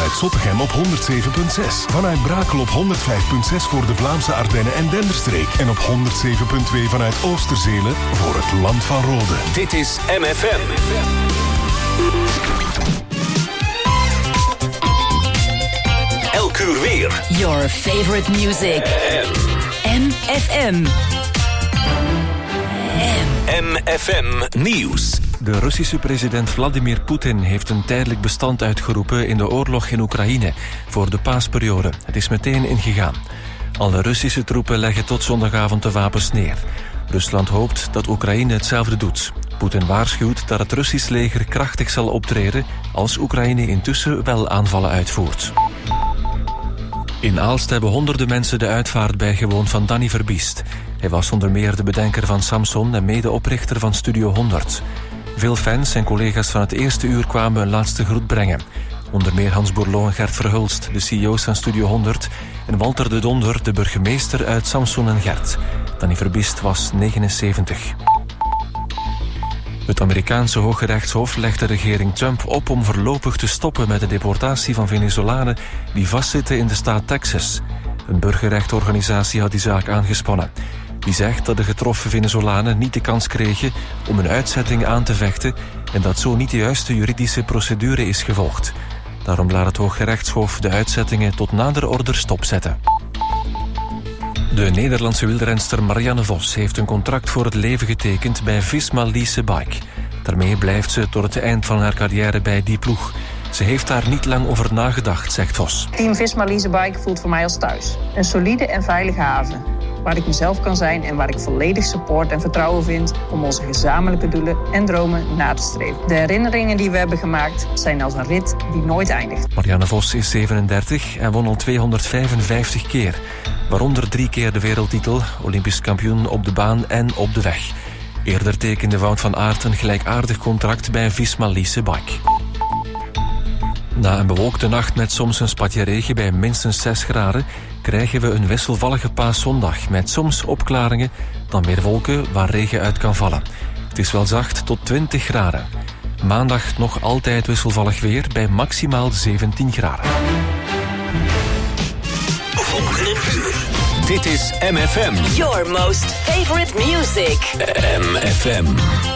vanuit Zottegem op 107.6. Vanuit Brakel op 105.6 voor de Vlaamse Ardennen en Denderstreek. En op 107.2 vanuit Oosterzelen voor het Land van Rode. Dit is MFM. Elk uur weer. Your favorite music. MFM. MFM Nieuws. De Russische president Vladimir Poetin heeft een tijdelijk bestand uitgeroepen in de oorlog in Oekraïne voor de paasperiode. Het is meteen ingegaan. Alle Russische troepen leggen tot zondagavond de wapens neer. Rusland hoopt dat Oekraïne hetzelfde doet. Poetin waarschuwt dat het Russisch leger krachtig zal optreden als Oekraïne intussen wel aanvallen uitvoert. In Aalst hebben honderden mensen de uitvaart bijgewoond van Danny Verbiest. Hij was onder meer de bedenker van Samson en medeoprichter van Studio 100. Veel fans en collega's van het eerste uur kwamen een laatste groet brengen. Onder meer Hans Bourlon en Gert Verhulst, de CEO's van Studio 100... en Walter de Donder, de burgemeester uit Samson en Gert. Danny Verbiest was 79. Het Amerikaanse Hoge Rechtshof legt de regering Trump op om voorlopig te stoppen met de deportatie van Venezolanen die vastzitten in de staat Texas. Een burgerrechtenorganisatie had die zaak aangespannen. Die zegt dat de getroffen Venezolanen niet de kans kregen om een uitzetting aan te vechten en dat zo niet de juiste juridische procedure is gevolgd. Daarom laat het Hoge Rechtshof de uitzettingen tot nader order stopzetten. De Nederlandse wielrenster Marianne Vos heeft een contract voor het leven getekend bij Visma Lease Bike. Daarmee blijft ze tot het eind van haar carrière bij die ploeg. Ze heeft daar niet lang over nagedacht, zegt Vos. Team Visma Lease Bike voelt voor mij als thuis. Een solide en veilige haven, waar ik mezelf kan zijn en waar ik volledig support en vertrouwen vind om onze gezamenlijke doelen en dromen na te streven. De herinneringen die we hebben gemaakt zijn als een rit die nooit eindigt. Marianne Vos is 37 en won al 255 keer. Waaronder 3 keer de wereldtitel, Olympisch kampioen op de baan en op de weg. Eerder tekende Wout van Aert een gelijkaardig contract bij Visma Lease Bike. Na een bewolkte nacht met soms een spatje regen bij minstens 6 graden... krijgen we een wisselvallige paaszondag met soms opklaringen, dan weer wolken waar regen uit kan vallen. Het is wel zacht tot 20 graden. Maandag nog altijd wisselvallig weer bij maximaal 17 graden. Dit is MFM. Your most favorite music. MFM.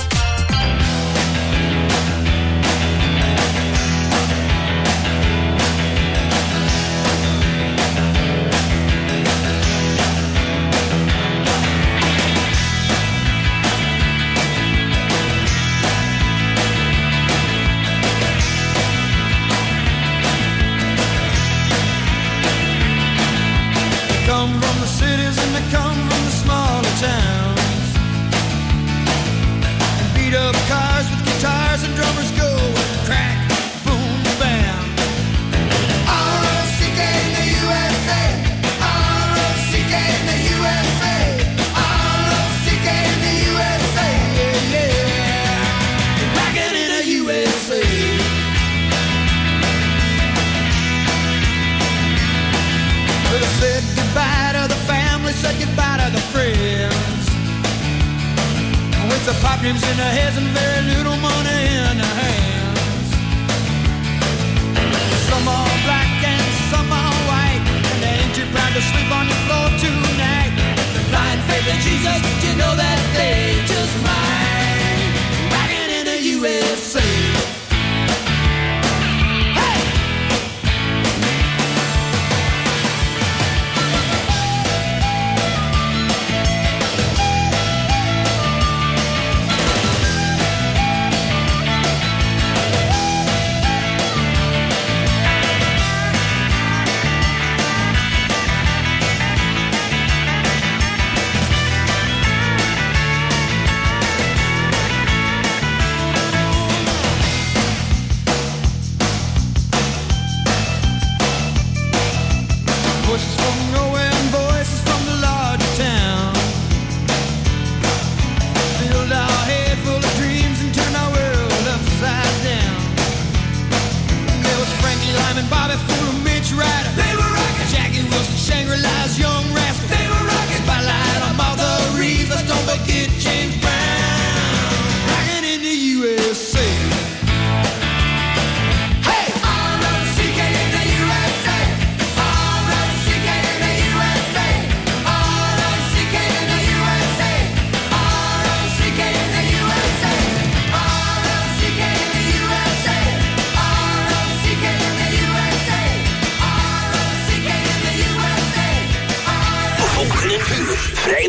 The pop dreams in their heads and very little money in their hands. Some are black and some are white, and they ain't too proud to sleep on your floor tonight. The blind faith in Jesus, you know that they just might. Rockin' in the USA. USA. Hey, R-O-C-K in the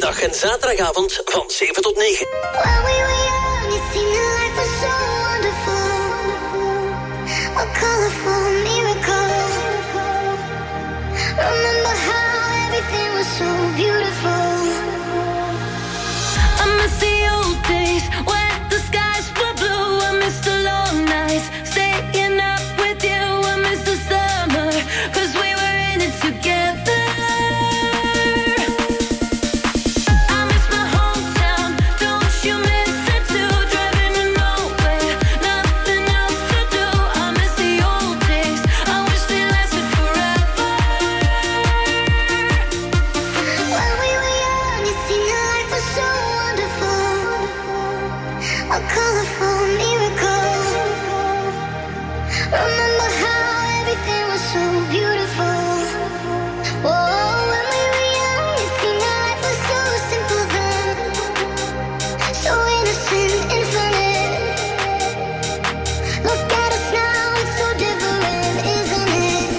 woensdag en zaterdagavond van 7 tot 9. When we were young, it seemed that life was so wonderful. A colorful miracle. Remember how everything was so beautiful. I miss the old days when the skies were blue. I miss the long nights staying up with you. I miss the summer, 'cause we were in it together. I miss my hometown, don't you miss it too? Driving to nowhere, nothing else to do. I miss the old days, I wish they lasted forever. When we were young, it seemed that life was so wonderful. A colorful miracle. Remember how everything was so beautiful. Oh, when we were young, it seemed that life was so simple then. So innocent, infinite. Look at us now, it's so different, isn't it?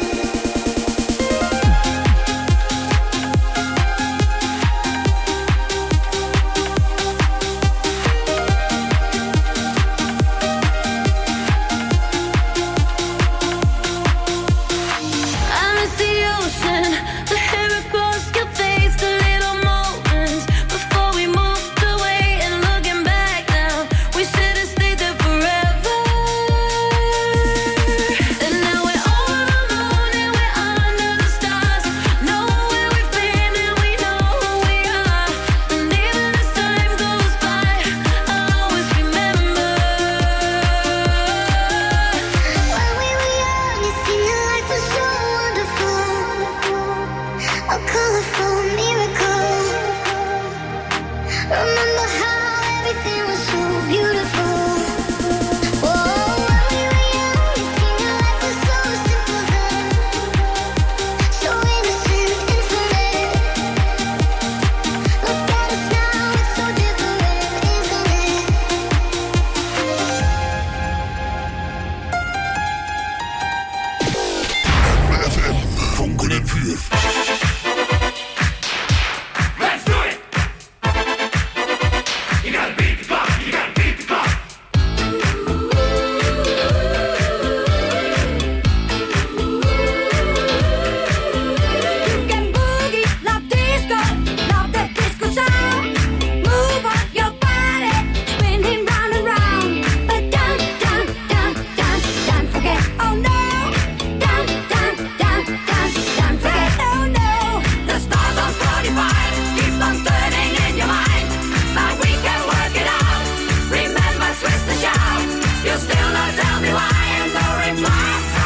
I miss the ocean, the hair across your face, the little moments before we moved away. And looking back now, we should have stayed there forever. And now we're over the moon and we're under the stars. Know where we've been and we know who we are. And even as time goes by, I'll always remember. When we were young, it seemed that life was so wonderful. A colorful miracle. Remember how everything was so beautiful. Oh, when we were young, it seemed that life was so simple then. So innocent, infinite. Look at us now, it's so different, isn't it? Funken en vuur. Let's do it! You gotta beat the clock, you gotta beat the clock. You can boogie, love disco, love that disco sound. Move on your body, spinning round and round. But don't forget, oh no. Don't forget, oh no. The stars on 45 keep on turning in your mind, but we can work it out. Remember, twist and shout. You still not tell me why, and no reply.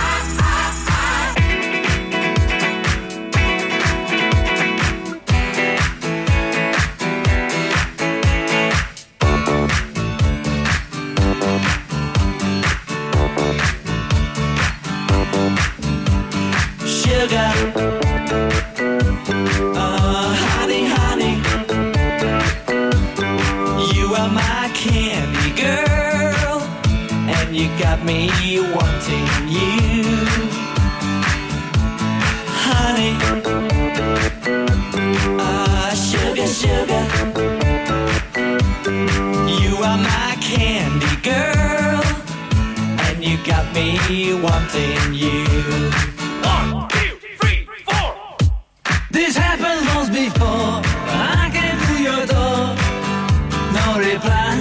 Sugar, honey, honey, you are my candy girl, and you got me wanting you, honey. Sugar, sugar, you are my candy girl, and you got me wanting you. 1, 2, 3, 4. This happened once before. I came through your door, no reply.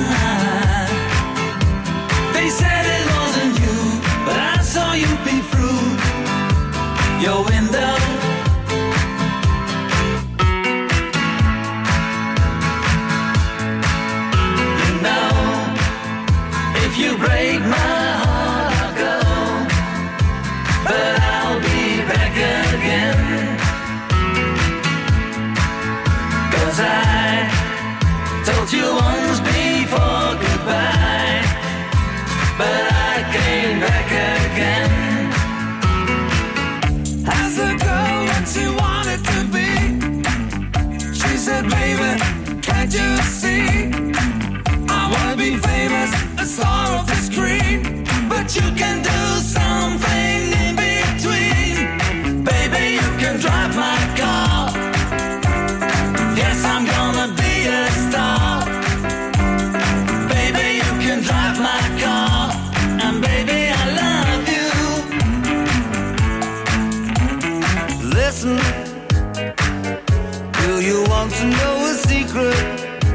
They said it wasn't you, but I saw you peep through your window. You know, if you break my heart, I'll go, but I'll be back again. 'Cause I told you once before goodbye, but I came back again. As the girl that she wanted to be, she said, baby, can't you see? I wanna be famous, a star of the screen, but you can do something in between. Baby, you can drive my car. Yes, I'm gonna be listen? Do you want to know a secret?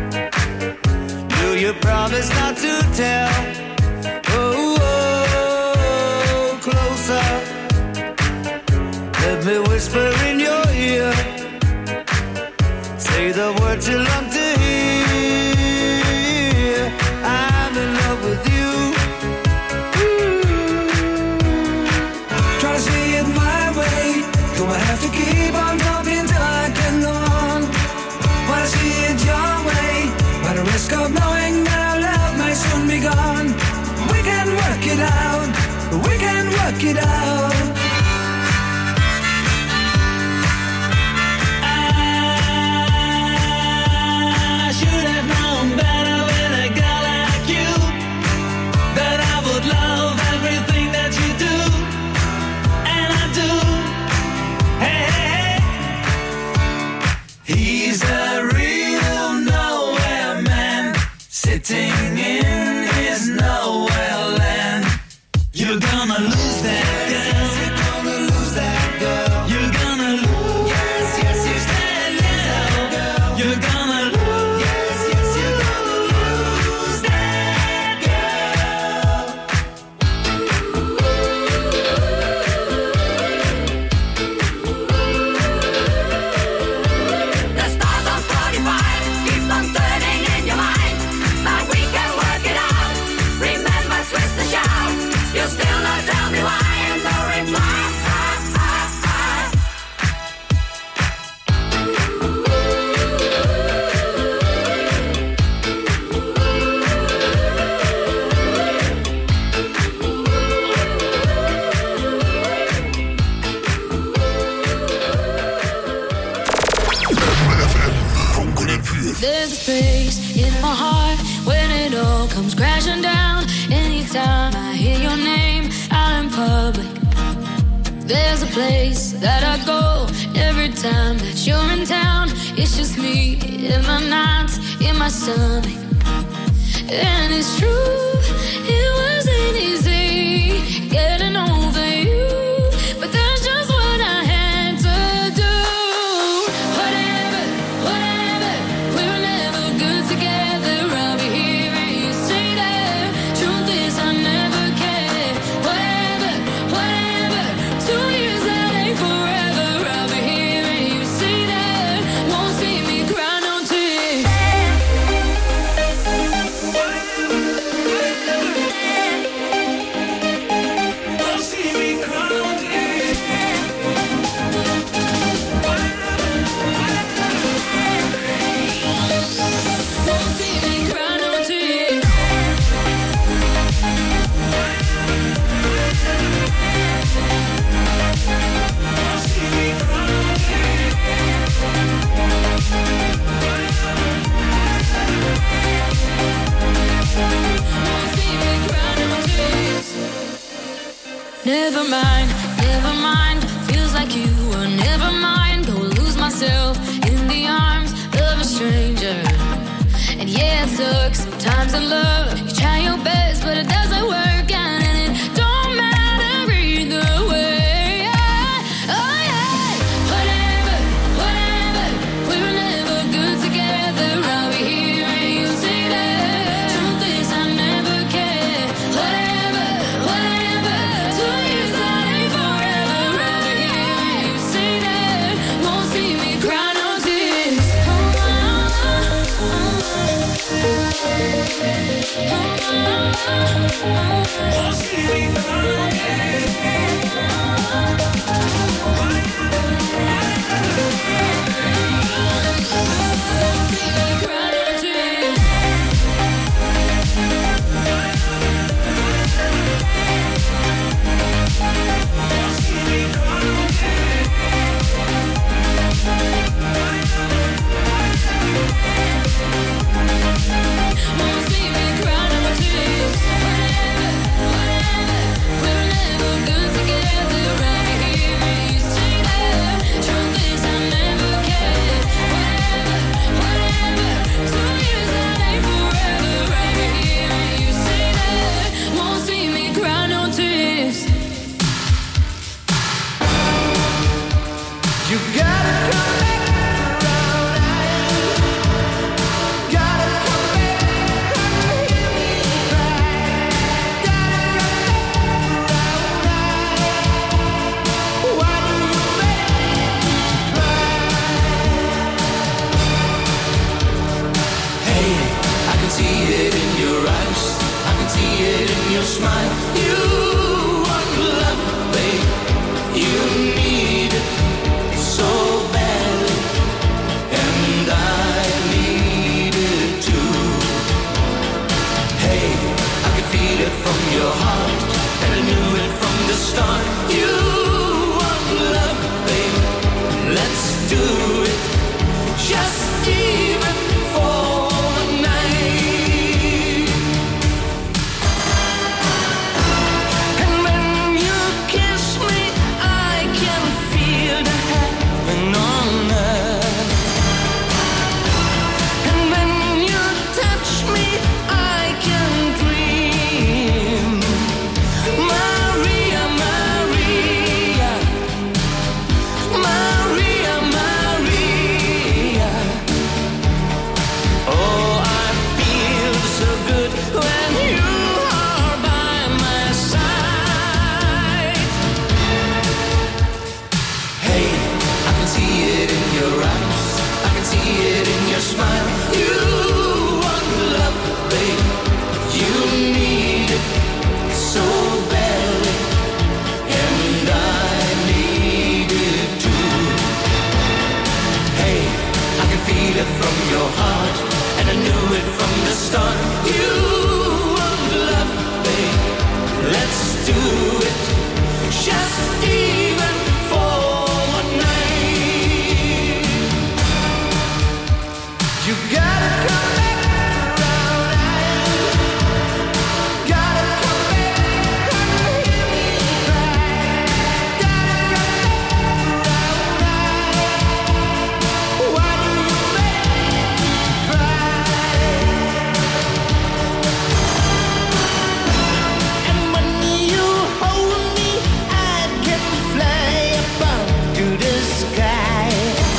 Do you promise not to tell? Oh, oh, closer. Let me whisper in your ear. Say the words you long to hear. I'm in love with you. Try to see it my way. Do I have to keep on talking till I can go on? Wanna see it your way, by the risk of knowing that our love may soon be gone. We can work it out. We can work it out. I should have known better with a girl like you, that I would love everything that you do. And I do. Hey, hey, hey. He's a real nowhere man, sitting in his nowhere land. You're gonna lose that girl. You're gonna lose that girl. You're gonna lose. Yes, yes, yes, that girl. You're gonna lose. Yes, yes, you're gonna lose that girl. The stars on 45 keep on turning in your mind, but we can work it out. Remember, twist the shout. You still not tell me why, and no reply. There's a space in my heart when it all comes crashing down. Anytime I hear your name out in public, there's a place that I go every time that you're in town. It's just me in my nights, in my stomach. And it's true, it wasn't easy getting over you, but that's just what I had to do. Whatever, whatever, we were never good together. I'll be here and you stay there. Truth is I never cared. Whatever, whatever, 2 years that ain't forever. I'll be here and you stay there. Won't see me cry no tears. You gotta come back around. Gotta come back and hear me cry. Gotta come back around. Why do you make me cry? Hey, I can see it in your eyes. I can see it in your smile. You want love, babe. You need it so badly, and I need it too. Hey, I can feel it from your heart, and I knew it from the start. You want love, babe. Let's do it, just even for a night. And when you kiss me, I can feel the heaven on earth. And when you touch me, I can dream. Maria, Maria, Maria, Maria. Oh, I feel so good when you are by my side. Hey, I can see it in your eyes. I can see it in your smile. You want love, babe. You need it so badly, and I need it too. Hey, I can feel it from your heart, and I knew it from the start. You want love, babe. Let's do it, just even for a night. You gotta come back around. Gotta come back and hear me cry. Gotta come back around. Why do you make me cry? And when you hold me, I can fly above to the sky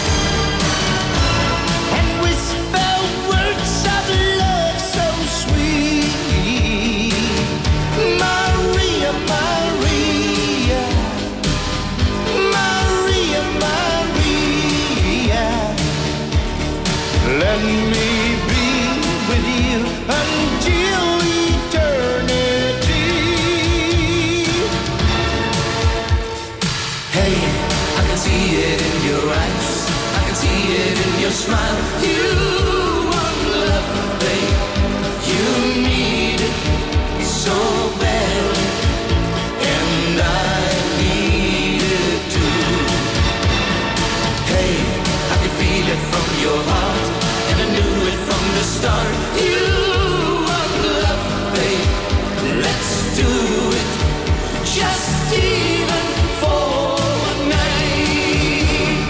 and whisper words of love so sweet. Maria, Maria, Maria, Maria. Let me be with you until eternity. Hey, I can see it in your eyes. I can see it in your smile. You want love, babe. You need it so badly, and I need it too. Hey, I can feel it from your heart, and I knew it from the start. You want love, babe. Let's do it, just even for a night.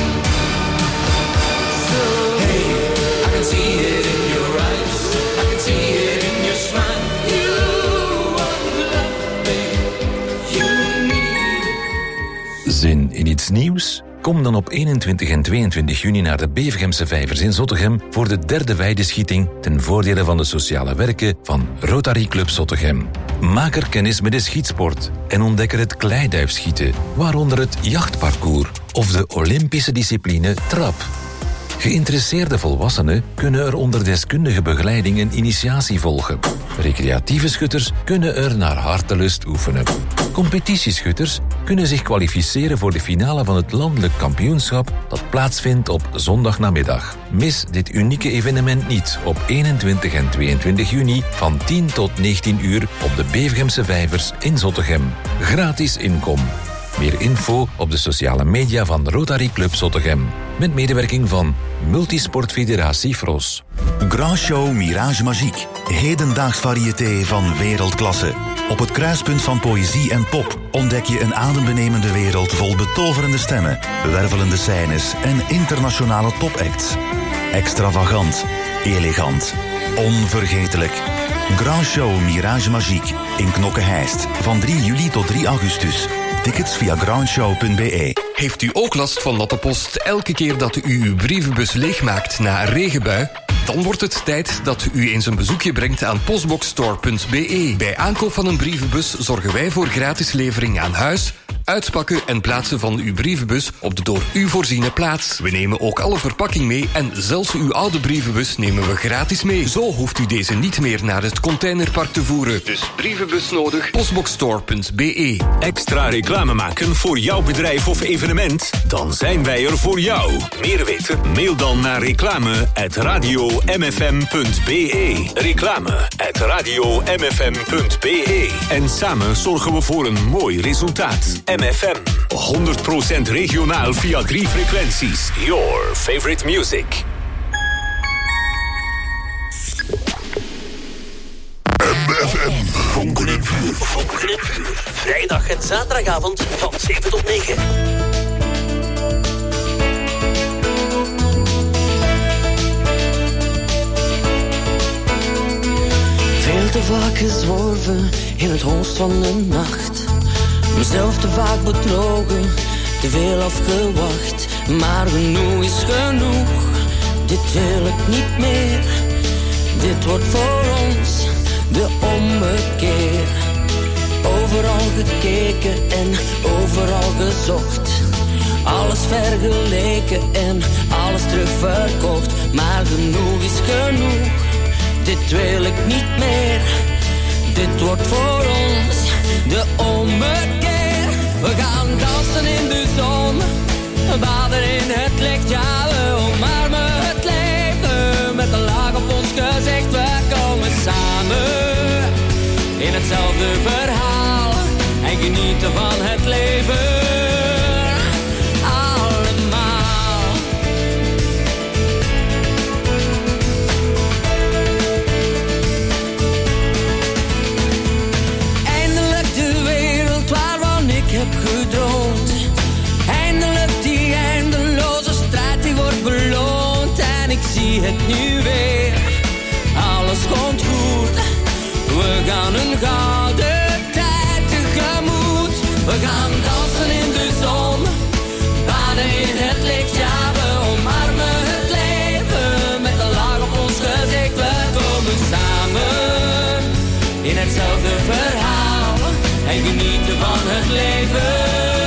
So hey, I can see it in your eyes. I can see it in your smile. You want love, babe. You need it. Zin in iets nieuws? Kom dan op 21 en 22 juni naar de Bevergemse Vijvers in Zottegem voor de derde weideschieting ten voordele van de sociale werken van Rotary Club Zottegem. Maak er kennis met de schietsport en ontdek er het kleiduifschieten, waaronder het jachtparcours of de Olympische discipline trap. Geïnteresseerde volwassenen kunnen er onder deskundige begeleiding een initiatie volgen. Recreatieve schutters kunnen er naar hartelust oefenen. Competitieschutters kunnen zich kwalificeren voor de finale van het landelijk kampioenschap dat plaatsvindt op zondagnamiddag. Mis dit unieke evenement niet op 21 en 22 juni van 10 tot 19 uur op de Bevergemse Vijvers in Zottegem. Gratis inkom. Meer info op de sociale media van Rotary Club Zottegem. Met medewerking van Multisportfederatie Fros. Grand Show Mirage Magique. Hedendaags variété van wereldklasse. Op het kruispunt van poëzie en pop ontdek je een adembenemende wereld vol betoverende stemmen, wervelende scènes en internationale topacts. Extravagant, elegant, onvergetelijk. Grand Show Mirage Magique in Knokke-Heist van 3 juli tot 3 augustus. tickets via groundshow.be. Heeft u ook last van natte post elke keer dat u uw brievenbus leegmaakt na een regenbui? Dan wordt het tijd dat u eens een bezoekje brengt aan postboxstore.be. Bij aankoop van een brievenbus zorgen wij voor gratis levering aan huis, uitpakken en plaatsen van uw brievenbus op de door u voorziene plaats. We nemen ook alle verpakking mee en zelfs uw oude brievenbus nemen we gratis mee. Zo hoeft u deze niet meer naar het containerpark te voeren. Dus brievenbus nodig, postboxstore.be. Extra reclame maken voor jouw bedrijf of evenement? Dan zijn wij er voor jou. Meer weten? Mail dan naar reclame@radiomfm.be. Reclame@radiomfm.be. En samen zorgen we voor een mooi resultaat. MFM. 100% regionaal via 3 frequenties. Your favorite music. MFM. Vonken en vuur. Vonken en vuur. Vrijdag en zaterdagavond van 7 tot 9. Veel te vaak gezworven in het holst van de nacht. Mezelf te vaak bedrogen, te veel afgewacht. Maar genoeg is genoeg, dit wil ik niet meer. Dit wordt voor ons de ommekeer. Overal gekeken en overal gezocht. Alles vergeleken en alles terugverkocht. Maar genoeg is genoeg, dit wil ik niet meer. Dit wordt voor ons de ommekeer. We gaan dansen in de zon, baden in het licht. Ja, we omarmen het leven met een laag op ons gezicht. We komen samen in hetzelfde verhaal en genieten van het leven. Gedroomd. Eindelijk die eindeloze strijd die wordt beloond. En ik zie het nu weer, alles komt goed. We gaan een gouden tijd tegemoet. We gaan dansen in de zon, baden in het licht. Ja, we omarmen het leven met een laag op ons gezicht. We komen samen in hetzelfde verhaal en genieten van het leven.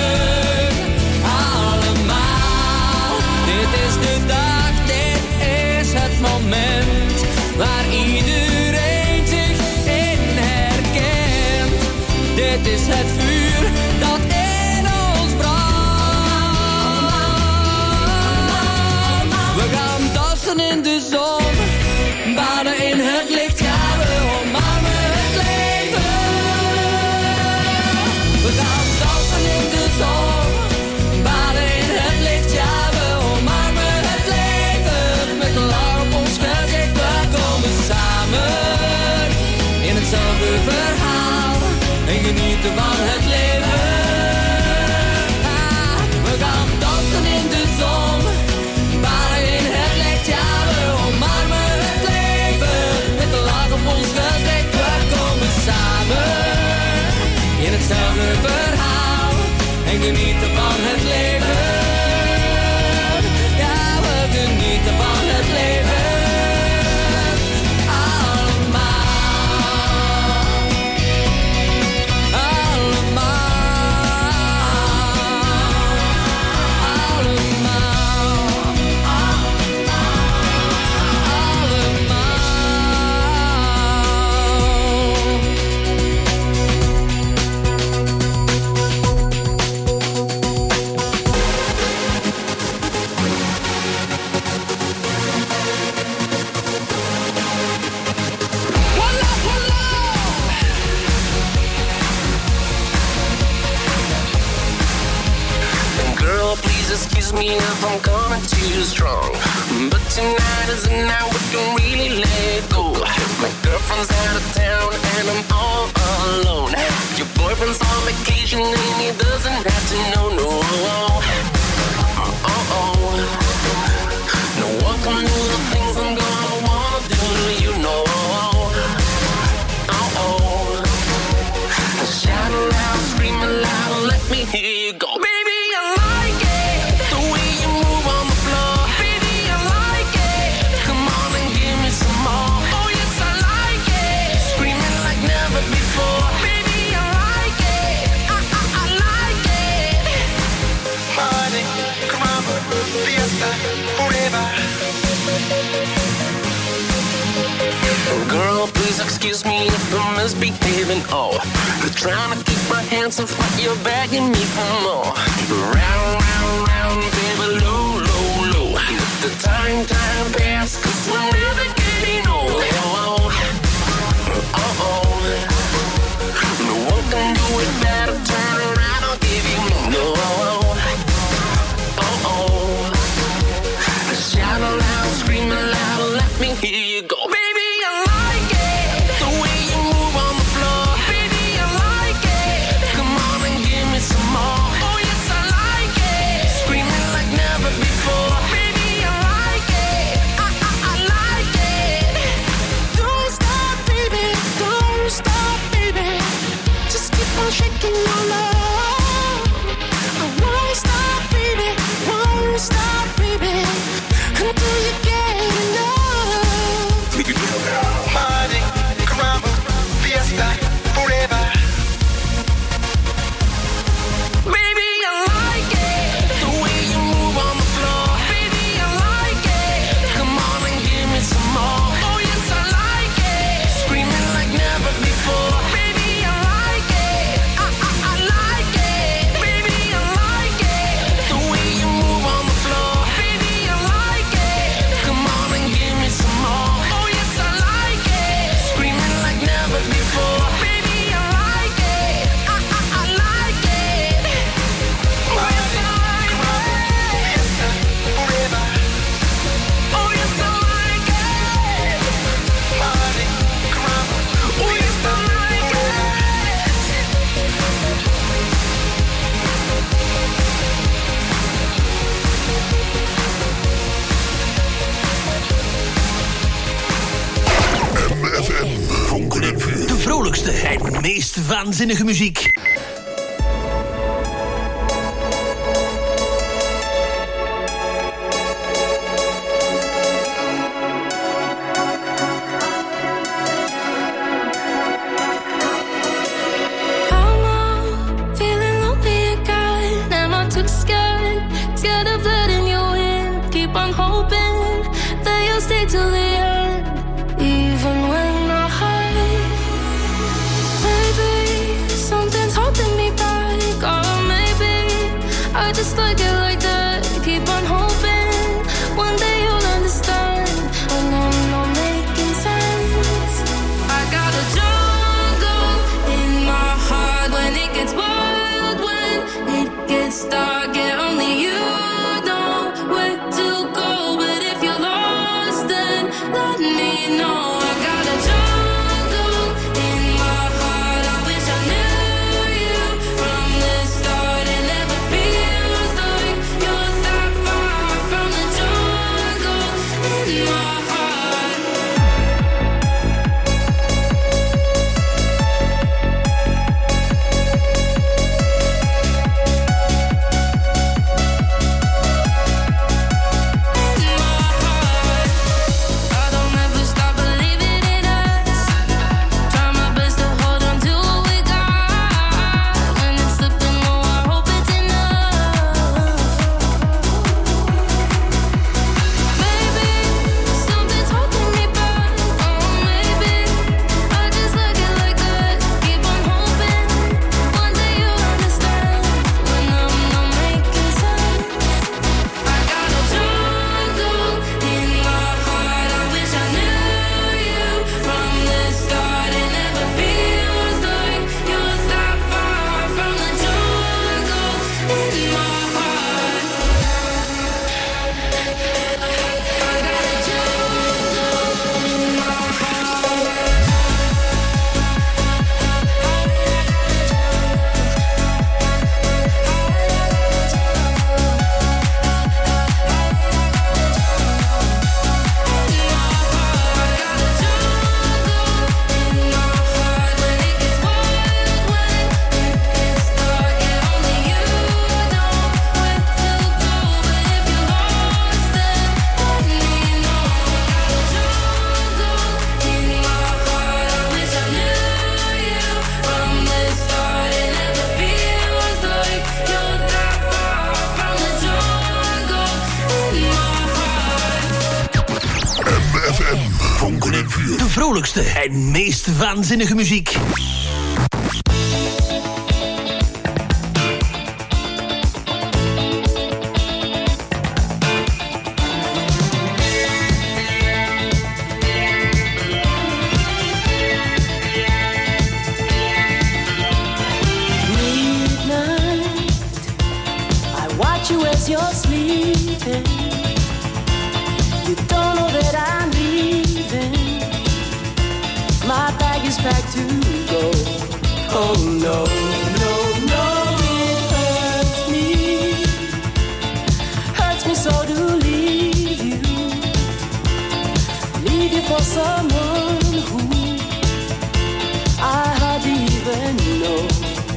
Allemaal, dit is de dag, dit is het moment waar iedereen zich in herkent. Dit is het vuur dat in ons brandt. We gaan dansen in de zon, baden in het licht. Ja, we omarmen het leven. We gaan dansen in de zon, baden in het licht. Ja, we omarmen het leven met een lach op ons gezicht. We komen samen in hetzelfde verhaal en genieten van het leven. We gaan dansen in de zon, baden in het licht. Ja, we omarmen het leven met een lach op ons gezicht. We komen samen in hetzelfde verhaal en genieten van het leven. Ja, we genieten van het leven. Excuse me if I'm coming too strong, but tonight is the night we can really let go. My girlfriend's out of town and I'm all alone. Your boyfriend's on vacation and he doesn't have to know, no. No one can do the things I'm gonna wanna do, you know. Shout it out, scream it loud, let me hear I like it. The way you move on the floor. Baby, I like it. Come on and give me some more. Oh yes, I like it. Screaming like never before. Baby, I like it. I like it. Party, caramba, fiesta, forever. Girl, please excuse me if I'm misbehaving. Oh, trying to keep my hands off, but you're begging me for more. Round, round, round, baby, low, low, low. Let the time pass, 'cause we're never getting old. No one can do it better. Turn around, I'll give you more. Shout aloud, scream aloud, let me hear you go. Baby, I like it. The way you move on the floor. Baby, I like it. Come on and give me some more. Oh yes, I like it. Screaming like never before. Baby, I like it. I like it. Don't stop, baby. Don't stop, baby. Just keep on shaking your love. I won't stop, baby. Won't stop, baby. Until you get enough. Party, caramba, fiesta, forever. Baby, I like it. The way you move on the floor. Baby, I like it. Come on and give me some more. Oh yes, I like it. Screaming like never before. Baby, I like it. I like it. Baby, I like it. The way you move on the floor. Baby, I like it. Come on and give me some more. Oh yes, I like it. Screaming like never before. Baby, I like it. I like it. Oh yes, I like it. Forever. Oh yes, I like it. Party, caramba, Oh yes, I like it. MFM. Vonken en vuur. De vrolijkste en meest waanzinnige muziek. Feeling lonely again. Am I too scared? Scared of letting you in. Keep on hoping that you'll stay till the end, even when I hide. Maybe something's holding me back, or maybe I just like it like that. Keep on hoping one day you'll understand when I'm not making sense. I got a jungle in my heart when it gets wild, when it gets dark, and only you know where to go. But if you're lost, then let me know. I got a jungle in my heart. I wish I knew you from the start. It never feels like you're that far from the jungle in my heart. vrolijkste en meest waanzinnige muziek. You're sleeping. You don't know that I'm leaving. My bag is packed to go. Oh no, no, no, it hurts me. Hurts me so to leave you. Leave you for someone who I hardly even know.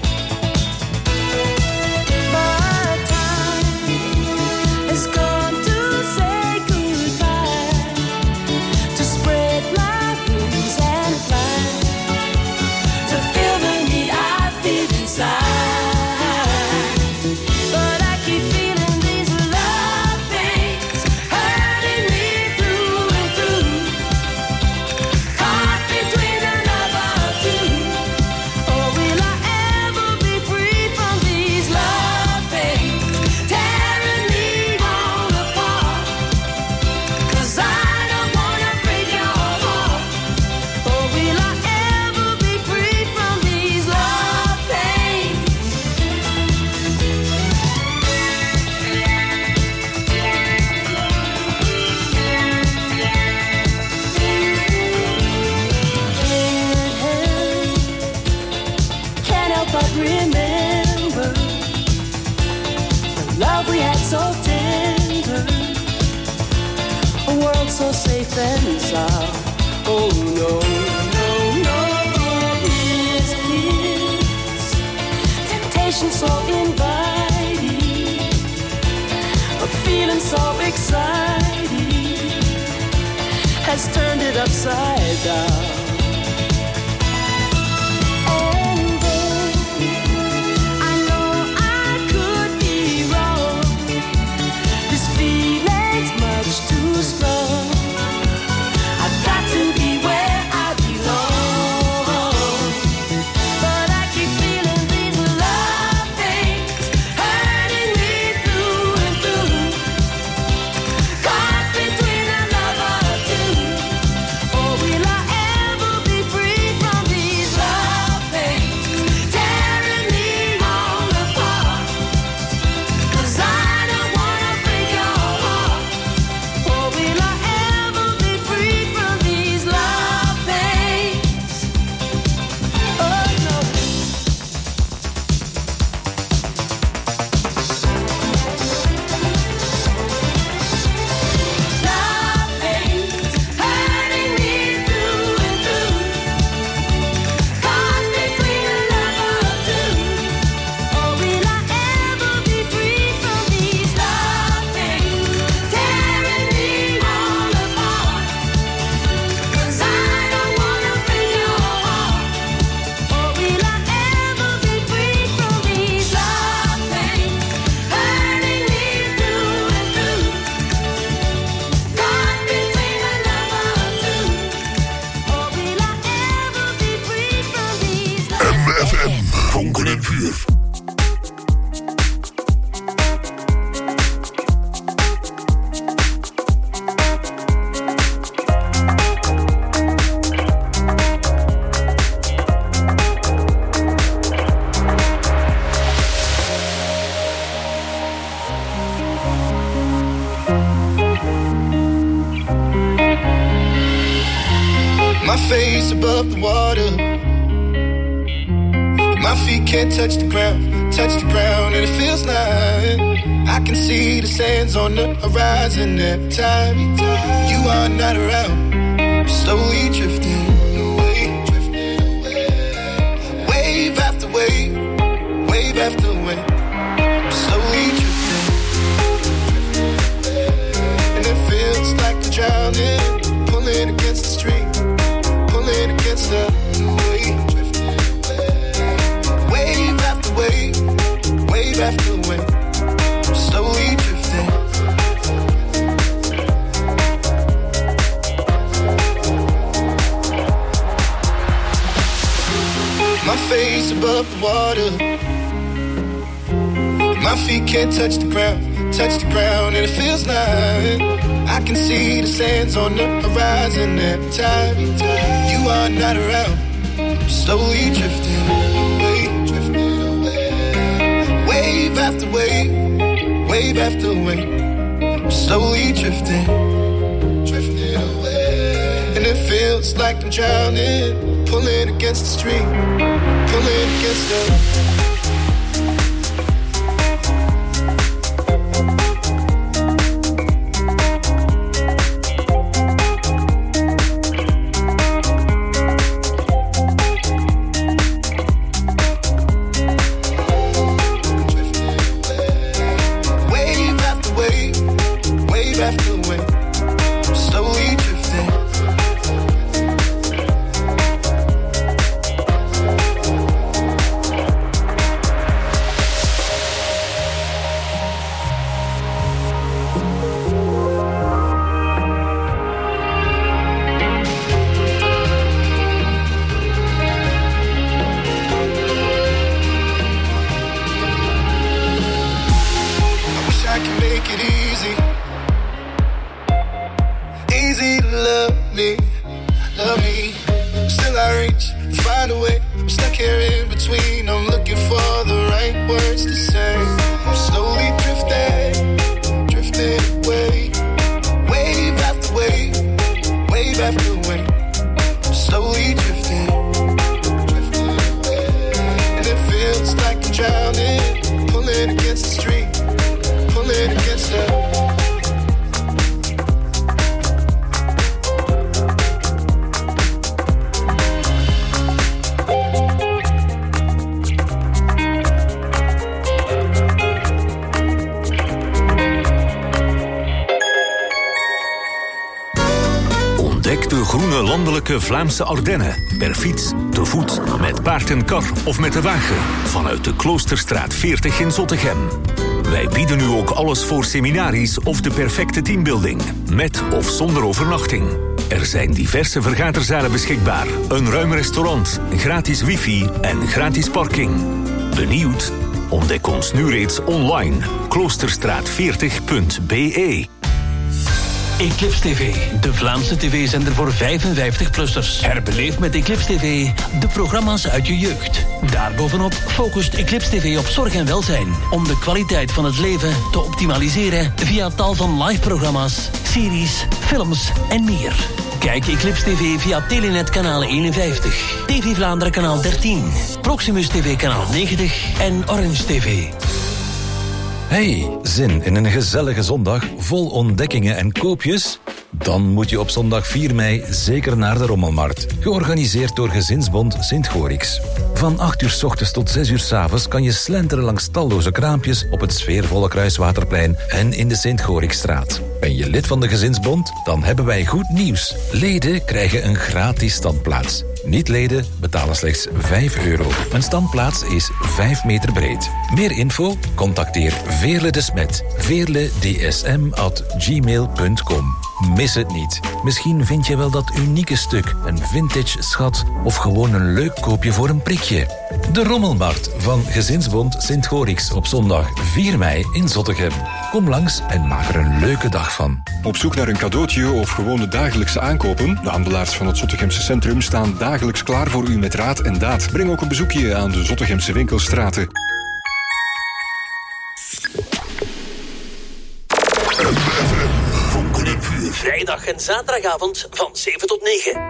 So safe and sound. Oh no, no, no, there is peace. Temptation so inviting. A feeling so exciting has turned it upside down. Vonken en vuur. My face above the water. My feet can't touch the ground, and it feels like I can see the sands on the horizon every time you are not around. I'm slowly drifting away, wave after wave, wave after wave. I'm slowly drifting, and it feels like I'm drowning, pulling against the stream, pulling against the wave. Wave after wave, wave after wave, I'm slowly drifting. water. My feet can't touch the ground, and it feels like I can see the sands on the horizon every time you are not around. I'm slowly drifting away, wave after wave, wave after wave. I'm slowly drifting away, and it feels like I'm drowning, pulling against the stream, pulling against the. Vlaamse Ardennen. Per fiets, te voet, met paard en kar of met de wagen. Vanuit de Kloosterstraat 40 in Zottegem. Wij bieden nu ook alles voor seminaries of de perfecte teambuilding. Met of zonder overnachting. Er zijn diverse vergaderzalen beschikbaar. Een ruim restaurant, gratis wifi en gratis parking. Benieuwd? Ontdek ons nu reeds online. Kloosterstraat40.be. Eclipse TV, de Vlaamse tv-zender voor 55-plussers. Herbeleef met Eclipse TV de programma's uit je jeugd. Daarbovenop focust Eclipse TV op zorg en welzijn. Om de kwaliteit van het leven te optimaliseren via tal van live-programma's, series, films en meer. Kijk Eclipse TV via Telenet kanaal 51, TV Vlaanderen kanaal 13, Proximus TV kanaal 90 en Orange TV. Hey, zin in een gezellige zondag vol ontdekkingen en koopjes? Dan moet je op zondag 4 mei zeker naar de Rommelmarkt. Georganiseerd door Gezinsbond Sint-Gorix. Van 8 uur 's ochtends tot 6 uur 's avonds kan je slenteren langs talloze kraampjes op het sfeervolle Kruiswaterplein en in de Sint-Gorixstraat. Ben je lid van de Gezinsbond? Dan hebben wij goed nieuws. Leden krijgen een gratis standplaats. Niet-leden betalen slechts €5. Een standplaats is 5 meter breed. Meer info? Contacteer Veerle de Smet. veerledsm@gmail.com. Mis het niet. Misschien vind je wel dat unieke stuk, een vintage schat of gewoon een leuk koopje voor een prikje. De Rommelmarkt van Gezinsbond Sint-Gorix op zondag 4 mei in Zottegem. Kom langs en maak er een leuke dag van. Op zoek naar een cadeautje of gewone dagelijkse aankopen? De handelaars van het Zottegemse centrum staan dagelijks klaar voor u met raad en daad. Breng ook een bezoekje aan de Zottegemse winkelstraten. Vrijdag en zaterdagavond van 7 tot 9.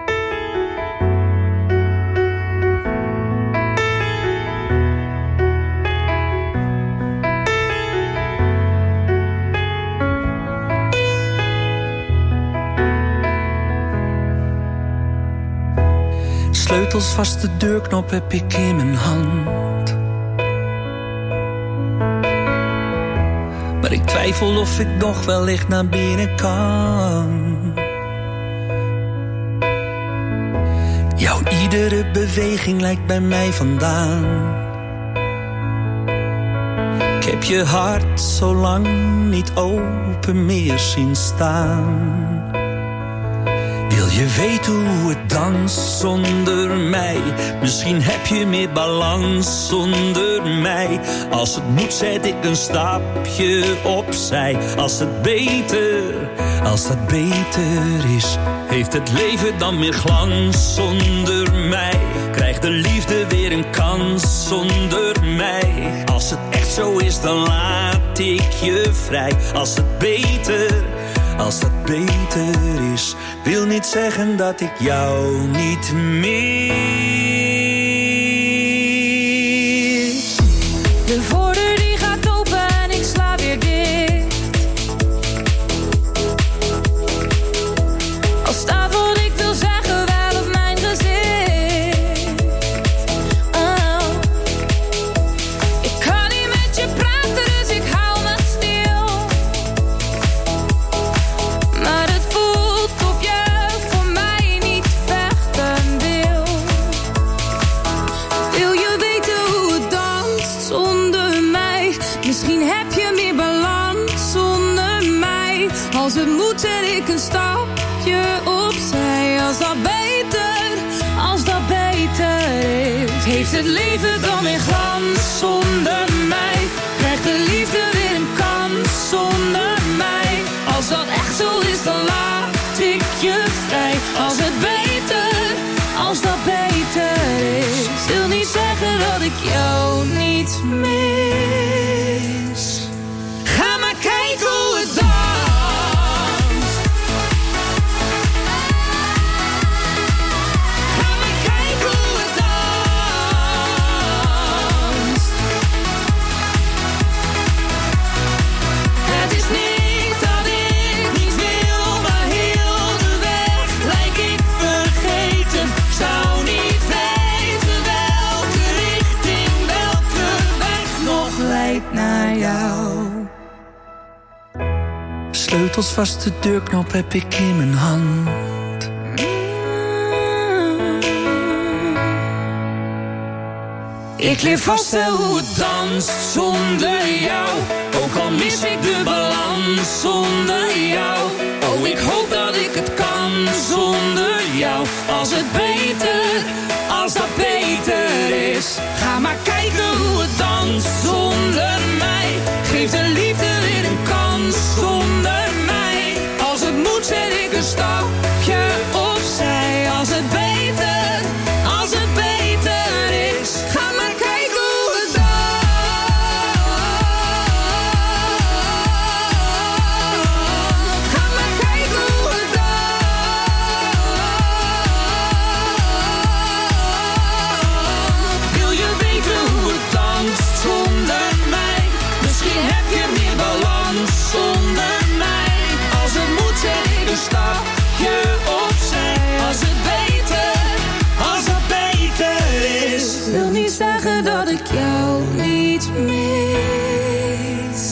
Sleutels vast, de deurknop heb ik in mijn hand. Maar ik twijfel of ik nog wellicht naar binnen kan. Jouw iedere beweging lijkt bij mij vandaan. Ik heb je hart zo lang niet open meer zien staan. Wil je weten hoe het danst zonder mij? Misschien heb je meer balans zonder mij. Als het moet zet ik een stapje opzij. Als dat beter is, heeft het leven dan meer glans zonder mij? Krijgt de liefde weer een kans zonder mij? Als het echt zo is, dan laat ik je vrij. Als dat beter is, wil niet zeggen dat ik jou niet mis. De voordeur die gaat open en ik sla weer dicht. Al staat wat ik wil zeggen wel op mijn gezicht. Oh. Ik kan niet met je praten, dus ik hou me stil. Maar het voelt of je voor mij niet vechten wil. Wil je weten hoe het danst zonder mij? Misschien heb je meer balans zonder mij. Als het moet zet ik een stapje opzij. Als dat beter is, heeft het leven dan weer glans zonder mij? Krijgt de liefde weer een kans zonder mij? Als dat echt zo is, dan laat ik je vrij. Als dat beter is, wil niet zeggen dat ik jou niet mis. Ga maar kijken hoe het danst. Ga maar kijken hoe het danst. Het is niet dat ik niet wil, maar heel de weg lijk ik vergeten. Zou niet weten welke richting, welke weg nog leidt naar jou. Sleutels vast, de deurknop heb ik in mijn hand. Ik leer vast wel hoe het danst zonder jou. Ook al mis ik de balans zonder jou. Oh, ik hoop dat ik het kan zonder jou. Als dat beter is. Ga maar kijken hoe het danst zonder mij. Geef de liefde weer een kans zonder mij. Als het moet zet ik een stapje opzij. Als het beter is. Ga maar kijken hoe het danst. Ga maar kijken hoe het danst. Wil je weten hoe het danst zonder mij? Misschien heb je meer balans zonder mij. Als het moet zet ik een stapje opzij. Als dat beter is, wil niet zeggen dat ik jou niet mis.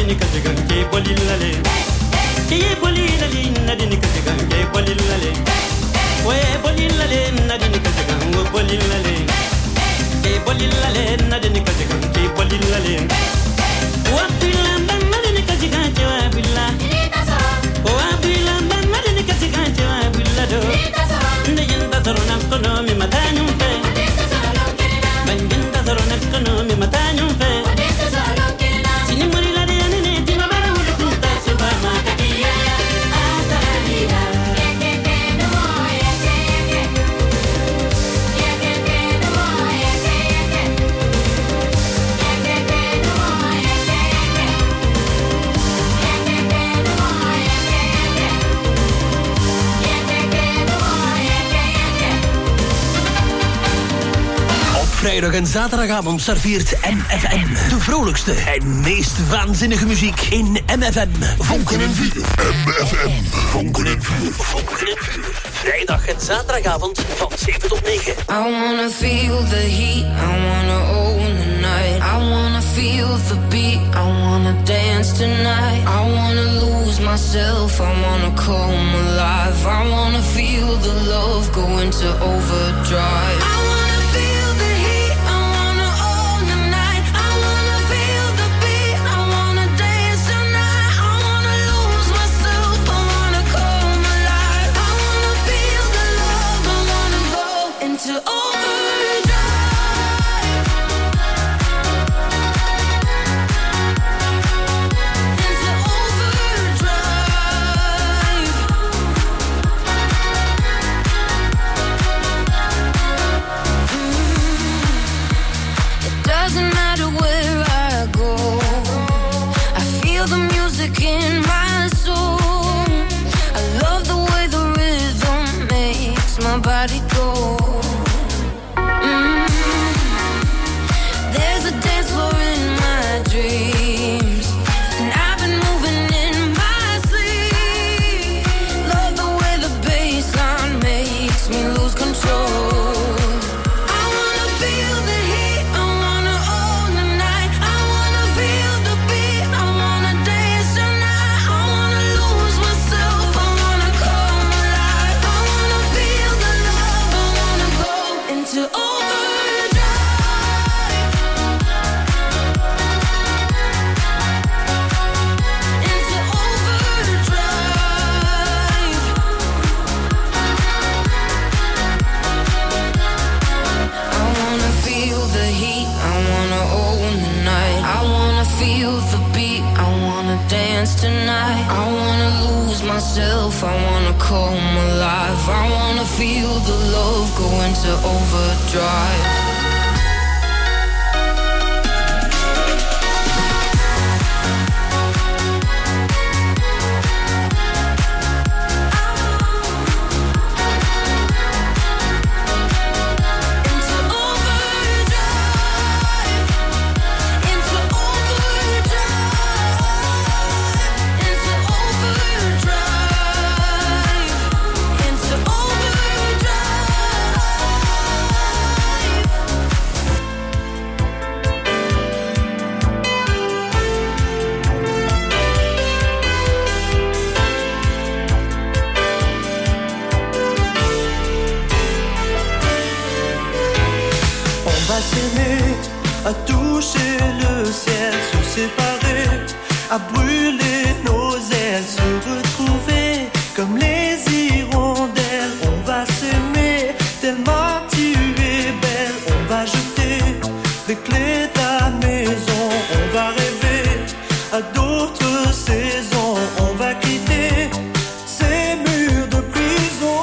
nadini kazigan ke bolilale ke bolilale nadini kazigan ke bolilale we bolilale nadini kazigan wo bolilale ke bolilale nadini kazigan ke bolilale wa bilanda nadini kazigan ke wa billah wa bilanda nadini kazigan ke wa billah do ndayin tazaruna kono mi matanyum fe bandin tazaruna kono mi matanyum fe Vrijdag en zaterdagavond serveert MFM de vrolijkste en meest waanzinnige muziek in MFM. Vonken en vuur. MFM. Vonken en vuur. Vonken en vuur. Vrijdag en zaterdagavond van 7 tot 9. I wanna feel the heat, I wanna own the night. I wanna feel the beat, I wanna dance tonight. I wanna lose myself, I wanna come alive. I wanna feel the love go into overdrive. I wanna feel the heat, I wanna own the night. I wanna feel the beat, I wanna dance tonight. I wanna lose myself, I wanna come alive. I wanna feel the love, I wanna go into overdrive. Into overdrive. It doesn't matter where I go, I feel the music in my soul. I love the way the rhythm makes my body go. There's a dance floor in my dreams, and I've been moving in my sleep. Love the way the bass line makes me lose control. I wanna feel the heat, I wanna own the night. I wanna feel the beat, I wanna dance tonight. I wanna lose myself, I wanna come alive. I wanna feel the love, I wanna go into overdrive. Into overdrive. I wanna feel the heat, I wanna own the night. I wanna feel the beat, I wanna dance tonight. I wanna lose myself, I wanna come alive. I wanna feel the love go into overdrive. Into overdrive. Into overdrive. Into overdrive. Into On va s'aimer, à toucher le ciel, se séparer, à brûler nos ailes, se retrouver comme les hirondelles. On va s'aimer, tellement tu es belle. On va jeter les clés de la maison. On va rêver à d'autres saisons. On va quitter ces murs de prison.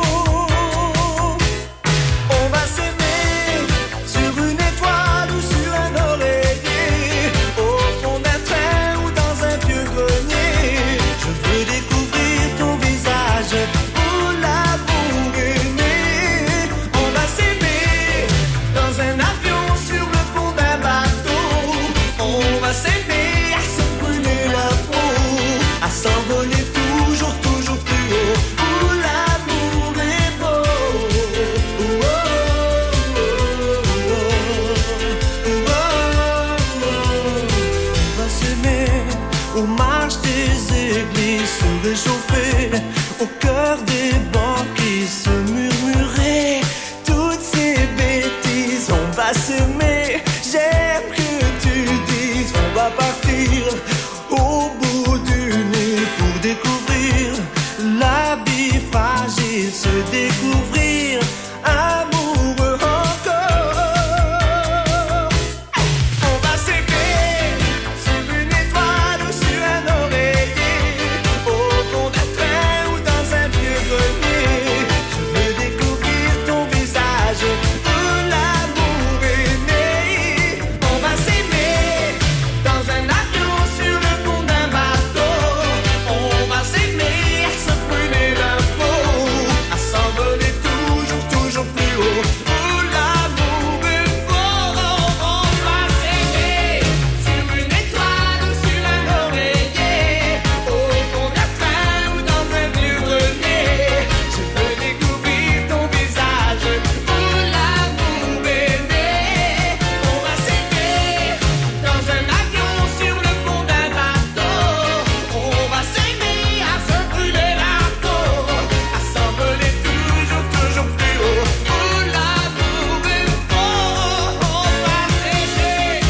On va s'aimer sur une étoile ou sur un oreiller, au fond d'un train ou dans un vieux grenier. Je veux découvrir ton visage où l'amour est né. On va s'aimer dans un avion, sur le pont d'un bateau. On va s'aimer à se brûler la peau. aux marches des églises se réchauffer, au cœur des bancs qui se murmuraient toutes ces bêtises. On va s'aimer, j'aime que tu dises on va partir au bout du nez pour découvrir la vie fragile, se découvrir amoureux encore. On va s'aimer sur une étoile ou sur un oreiller, au fond d'un train ou dans un vieux grenier. Je veux découvrir ton visage où l'amour est né. On va s'aimer dans un avion sur le pont d'un bateau. On va s'aimer à se brûler la peau, à s'envoler toujours, toujours plus haut. Où l'amour est beau. On va s'aimer sur une étoile ou sur un oreiller, au fond d'un train ou dans un vieux grenier. Je veux découvrir ton visage où l'amour est né. On va s'aimer dans un avion sur le pont d'un bateau. On va s'aimer à se brûler la peau, à s'envoler toujours, toujours plus haut. Où l'amour est beau. On va s'aimer.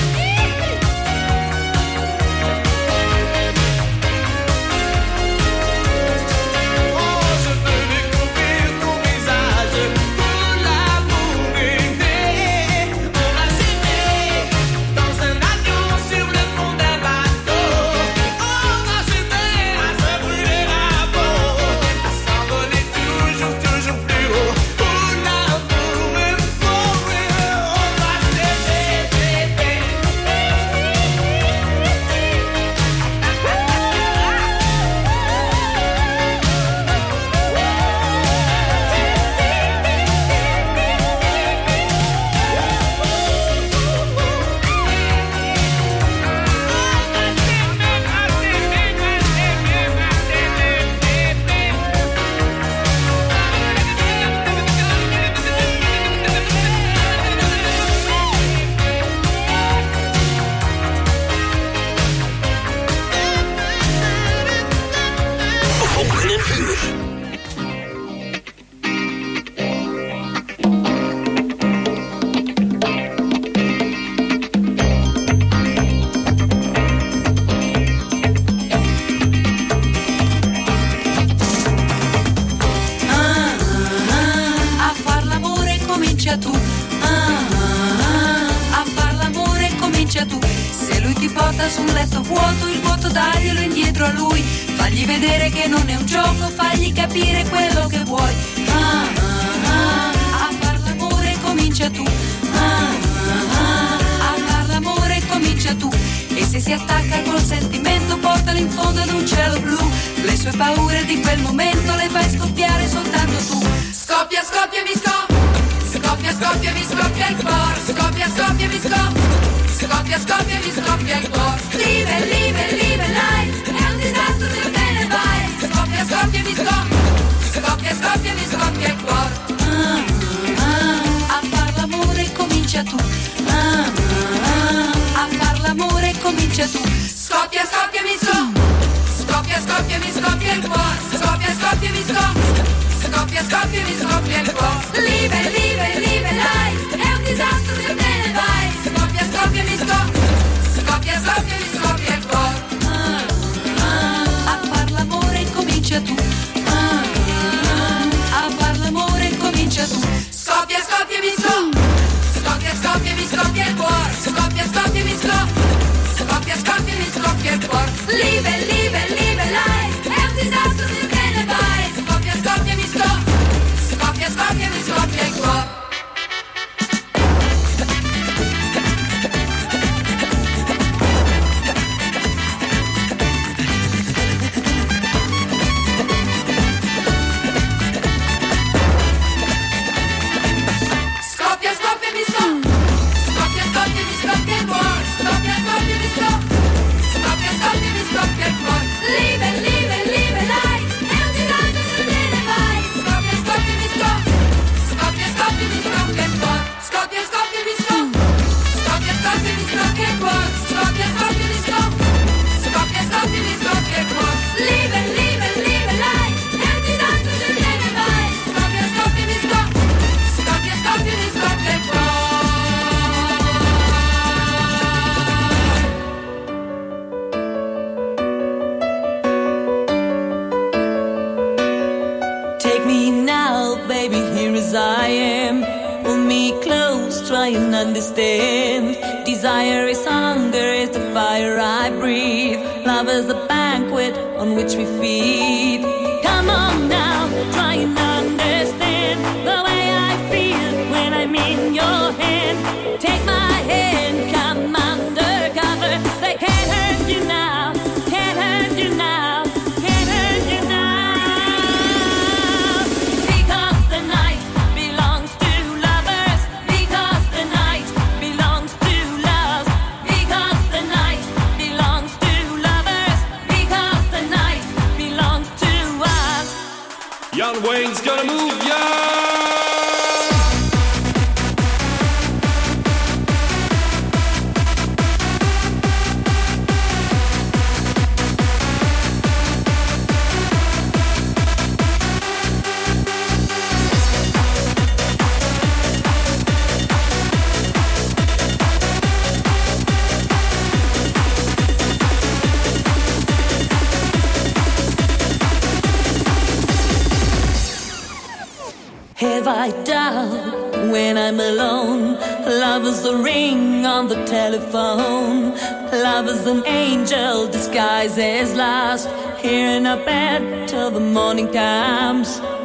Oh, je veux découvrir ton visage où l'amour est né. On va s'aimer dans un avion sur le pont d'un bateau. On va s'aimer à se brûler la peau, à s'envoler toujours, toujours plus haut. Où l'amour est beau. On va s'aimer, bébé. Vonken en vuur. A far l'amore comincia tu. A far l'amore comincia tu. Se lui ti porta su un letto vuoto, il vuoto daglielo indietro a lui. Fagli vedere che non è un gioco, fagli capire quello che vuoi. A far l'amore comincia tu. A far l'amore comincia tu. E se si attacca col sentimento, portalo in fondo ad un cielo blu. Le sue paure di quel momento le fai scoppiare soltanto tu. Scoppia, scoppia, mi scoppia. Scoppia, scoppia, mi scoppia il cuore. Scoppia, scoppia, mi scoppia. Scoppia, scoppia, mi scoppia il cuore. Live, live, live life. È un disastro se te ne vai. Scoppia, scoppia, mi scoppia. Scoppia, scoppia, mi scoppia il cuore. A far l'amore comincia tu. A far l'amore comincia tu. Scoppia, scoppia, mi scoppia. Scoppia, scoppia, mi scoppia il cuore. Scoppia, scoppia, mi scoppia. Scoppia, scoppia, mi scoppia il cuore. Live, live, live life. È un disastro se te ne vai. Scoppia, scoppia, mi scoppia. Scoppia, scoppia, mi scoppia il cuore. A far l'amore comincia tu. A far l'amore comincia tu. Scoppia, scoppia, mi scoppia. Scoppia, scoppia, mi scoppia il cuore. Scoppia, scoppia, mi scoppia. Scoppia, scoppia, mi scoppia il cuore. Live, live, live life. È un disastro se te ne vai. Scoppia, scoppia, mi scoppia. Scoppia, scoppia, mi scoppia il cuore. Scoppia, scoppia, mi scoppia. Scoppia, scoppia, mi scoppia il cuore. Scoppia, scoppia, mi scoppia. Scoppia, scoppia, mi scoppia il cuore. try and understand. Desire is hunger, is the fire I breathe. Love is a banquet on which we feed. Come on now, try and understand the way I feel when I'm in your hand. Take my hand, come undercover. They can't hurt you now, can't hurt you now, can't hurt you now. Because the night belongs to lovers. Because the night belongs to love. Because the night belongs to lovers. Because the night belongs to us. Jan Wayne's gonna move ya. Have I doubt when I'm alone? Love is the ring on the telephone. Love is an angel disguised as lust. Here in a bed till the morning comes.